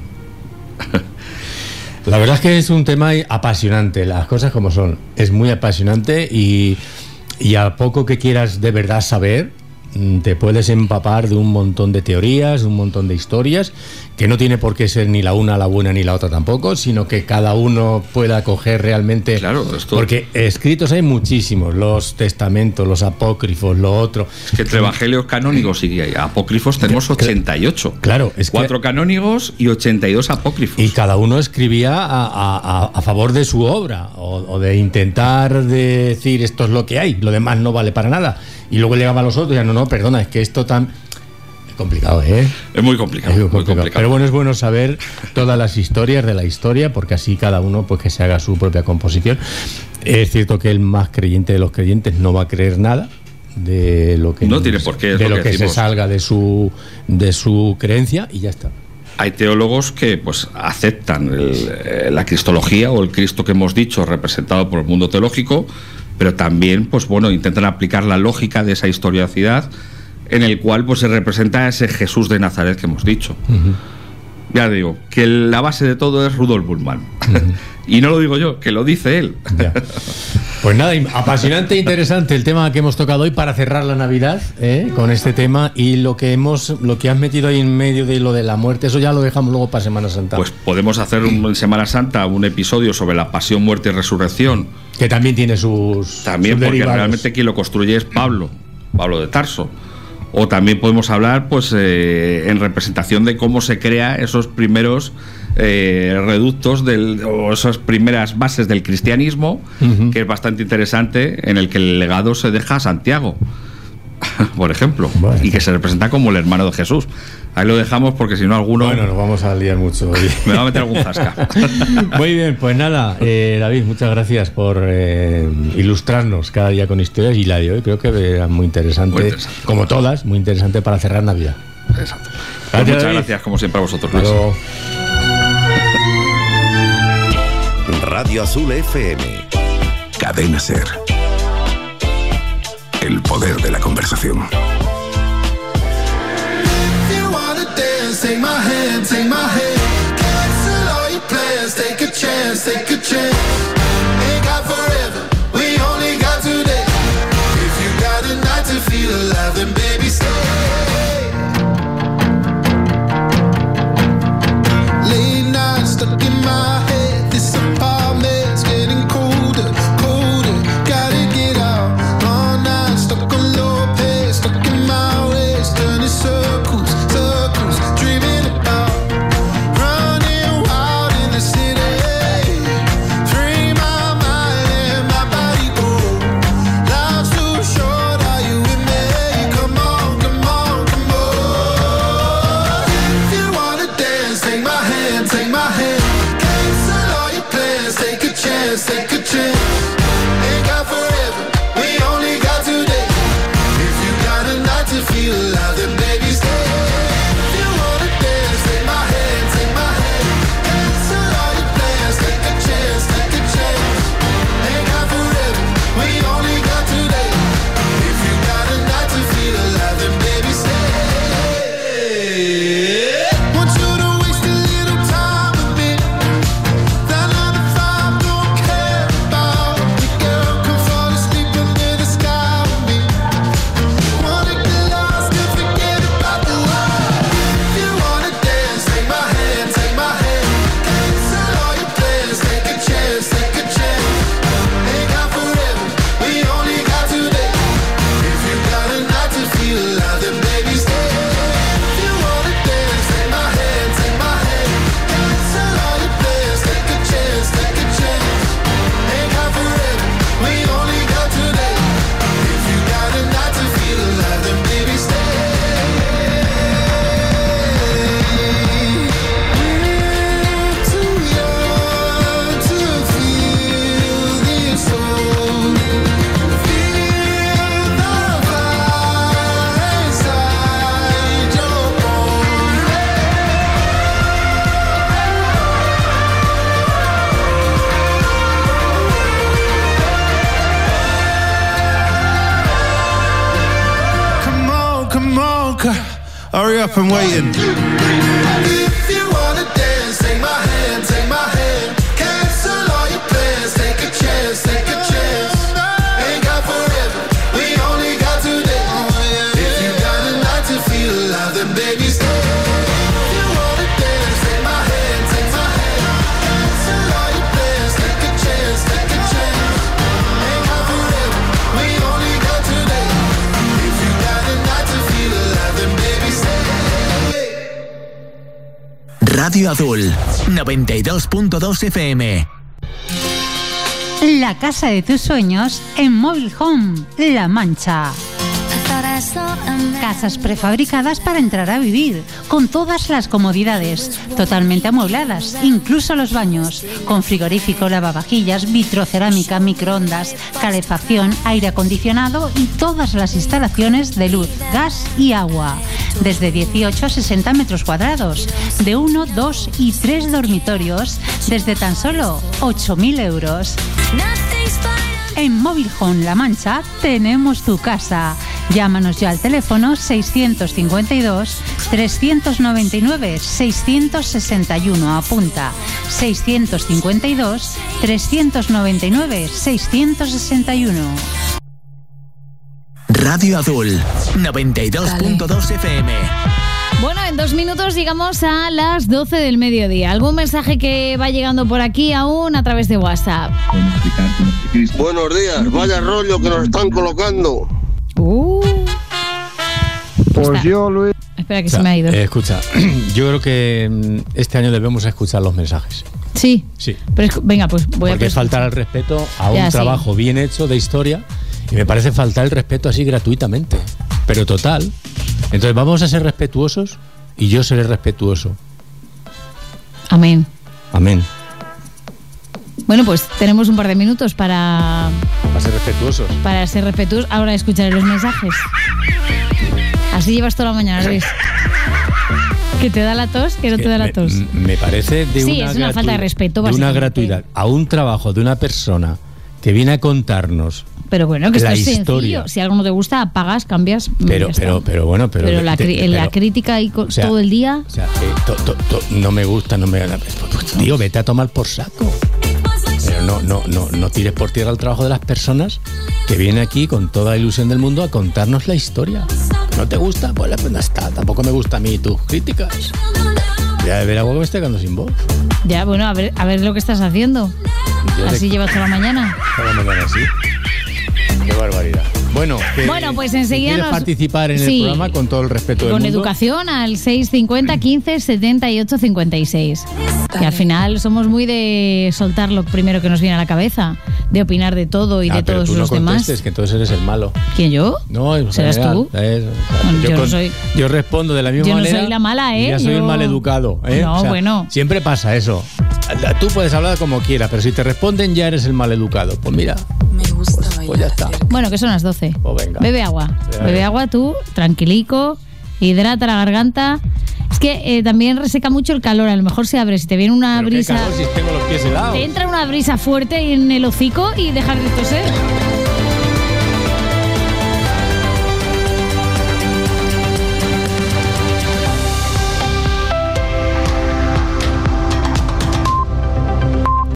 La verdad es que es un tema apasionante, las cosas como son. Es muy apasionante y, y a poco que quieras de verdad saber, te puedes empapar de un montón de teorías, de un montón de historias, que no tiene por qué ser ni la una la buena ni la otra tampoco, sino que cada uno pueda coger realmente... Claro, esto... Porque escritos hay muchísimos, los testamentos, los apócrifos, lo otro... Es que entre evangelios canónigos y apócrifos tenemos ochenta y ocho. Claro, es que... Cuatro canónigos y ochenta y dos apócrifos. Y cada uno escribía a, a, a favor de su obra, o, o de intentar decir esto es lo que hay, lo demás no vale para nada. Y luego llegaban los otros y decían, no, no, perdona, es que esto tan... Es complicado, ¿eh? Es muy complicado, es muy complicado. muy complicado. Pero bueno, es bueno saber todas las historias de la historia, porque así cada uno pues que se haga su propia composición. Es cierto que el más creyente de los creyentes no va a creer nada de lo que... No tiene por qué, es de lo lo que, que se salga de su, de su creencia y ya está. Hay teólogos que pues aceptan el, la cristología o el Cristo que hemos dicho representado por el mundo teológico, pero también pues bueno intentan aplicar la lógica de esa historicidad en el cual pues se representa ese Jesús de Nazaret que hemos dicho. Uh-huh. Ya digo que la base de todo es Rudolf Bullmann. Uh-huh. Y no lo digo yo, que lo dice él. Ya. Pues nada, apasionante e interesante el tema que hemos tocado hoy para cerrar la Navidad, ¿eh? Con este tema, y lo que hemos, lo que has metido ahí en medio de lo de la muerte, eso ya lo dejamos luego para Semana Santa. Pues podemos hacer un, en Semana Santa un episodio sobre la pasión, muerte y resurrección. Que también tiene sus... También sus porque derivados. Realmente quien lo construye es Pablo, Pablo de Tarso. O también podemos hablar pues eh, en representación de cómo se crea esos primeros eh, reductos del, o esas primeras bases del cristianismo, uh-huh. que es bastante interesante, en el que el legado se deja a Santiago, por ejemplo, bueno. y que se representa como el hermano de Jesús. Ahí lo dejamos porque si no alguno... Bueno, nos vamos a liar mucho hoy. Me va a meter algún zasca. Muy bien, pues nada, eh, David, muchas gracias por eh, ilustrarnos cada día con historias, y la de hoy creo que era muy interesante, muy interesante, como todas, muy interesante para cerrar Navidad. Exacto. Pues muchas David. Gracias, como siempre, a vosotros. Pero... Radio Azul F M. Cadena Ser. El poder de la conversación. Take my hand, take my hand. Cancel all your plans, take a chance, take a chance. Ain't got forever, we only got today. If you got a night to feel alive, then baby stay. Late night stuck in my head, this apartment's getting colder, colder. Gotta get out, all night stuck on low pace, stuck in my ways, turning circles, circles. Dreaming about running hurry up and waiting. If you wanna dance, take my hand, take my hand. Cancel all your plans, take a chance, take a chance. Ain't got forever, we only got today. If you got a night to feel alive, then baby stay. If you wanna dance, take my hand, take my hand. Cancel all your plans, take a chance, take a chance. Ain't got forever, we only got today. If you got a night to feel alive, then baby stay. Radio Azul, noventa y dos punto dos F M. La casa de tus sueños en Mobile Home La Mancha. Casas prefabricadas para entrar a vivir, con todas las comodidades, totalmente amuebladas, incluso los baños, con frigorífico, lavavajillas, vitrocerámica, microondas, calefacción, aire acondicionado y todas las instalaciones de luz, gas y agua. Desde dieciocho a sesenta metros cuadrados, de uno, dos y tres dormitorios, desde tan solo ocho mil euros. En Mobile Home La Mancha tenemos tu casa. Llámanos ya al teléfono seiscientos cincuenta y dos, trescientos noventa y nueve, seiscientos sesenta y uno. Apunta, seiscientos cincuenta y dos, trescientos noventa y nueve, seiscientos sesenta y uno. Radio Azul, noventa y dos punto dos F M. Bueno, en dos minutos llegamos a las doce del mediodía. ¿Algún mensaje que va llegando por aquí aún a través de WhatsApp? Buenos días, vaya rollo que nos están colocando. Uh. Pues Está. yo, Luis... Espera que O sea, se me ha ido. eh, escucha, yo creo que mm, este año debemos escuchar los mensajes. Sí. Sí. Pero es- venga, pues voy a... Porque es faltar al respeto a un Ya, sí. trabajo bien hecho de historia y me parece faltar el respeto así gratuitamente, pero total. Entonces vamos a ser respetuosos y yo seré respetuoso. Amén. Amén. Bueno, pues tenemos un par de minutos para, Para ser respetuosos. para ser respetuosos. Ahora escucharé los mensajes. Así llevas toda la mañana, Luis. Que te da la tos, que no te da la Me- tos. m- Me parece de Sí, una, es una falta de gratu- respeto, de una básicamente. gratuidad a un trabajo de una persona que viene a contarnos. Pero bueno, que esto la es historia. sencillo. Si algo no te gusta, apagas, cambias. mm, Pero, ya está. pero, pero bueno, pero. Pero la, te- cri- la pero- crítica ahí co- o sea, todo el día. O sea, eh, to- to- to- no me gusta, no me. Pues, tío, vete a tomar por saco. Pero no, no, no, no tires por tierra el trabajo de las personas que vienen aquí con toda la ilusión del mundo a contarnos la historia. ¿No te gusta? Pues pues no está. Tampoco me gusta a mí tus críticas. Voy a ver algo que me esté quedando sin voz. Ya, bueno, a ver, a ver lo que estás haciendo. Yo Así de- llevas toda la mañana. Toda la mañana así. Qué barbaridad. Bueno, que- Bueno, pues que enseguida quieres nos- participar en Sí. el programa con todo el respeto del Con mundo. educación al seis cincuenta, quince, setenta y ocho, cincuenta y seis. Que al final somos muy de soltar lo primero que nos viene a la cabeza, de opinar de todo y Ah, de pero todos tú no los demás. contestes, que entonces eres el malo. ¿Quién, yo? No, en ¿Serás general, tú? es- Bueno, yo, yo no con- soy- yo respondo de la misma Yo no manera. soy la mala, ¿eh? Y ya soy Yo- el mal educado. ¿eh? No, bueno. Siempre pasa eso. Tú puedes hablar como quieras, pero si te responden ya eres el mal educado. Pues mira, pues, pues ya está. Bueno, que son las doce. Pues venga. Bebe agua. Bebe Bebe agua. agua tú, tranquilico, hidrata la garganta. Es que eh, también reseca mucho el calor. A lo mejor se abre, si te viene una Pero qué brisa... calor si tengo los pies helados. Te entra una brisa fuerte en el hocico y dejas de toser.